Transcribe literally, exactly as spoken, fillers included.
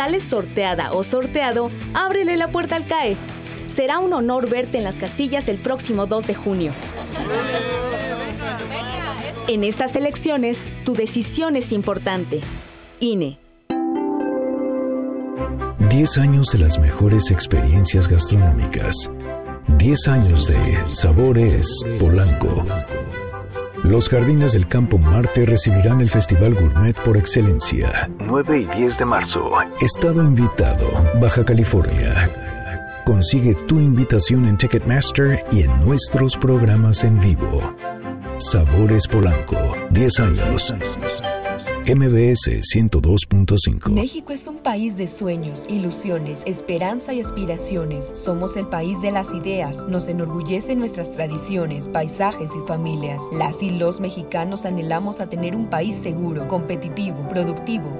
sales sorteada o sorteado, ábrele la puerta al C A E. Será un honor verte en las casillas el próximo dos de junio. En estas elecciones, tu decisión es importante. I N E. Diez años de las mejores experiencias gastronómicas. Diez años de Sabores Polanco. Los Jardines del Campo Marte recibirán el Festival Gourmet por excelencia. nueve y diez de marzo. Estado invitado, Baja California. Consigue tu invitación en Ticketmaster y en nuestros programas en vivo. Sabores Polanco. diez años. M B S ciento dos punto cinco. México es un país de sueños, ilusiones, esperanza y aspiraciones. Somos el país de las ideas. Nos enorgullecen nuestras tradiciones, paisajes y familias. Las y los mexicanos anhelamos a tener un país seguro, competitivo, productivo,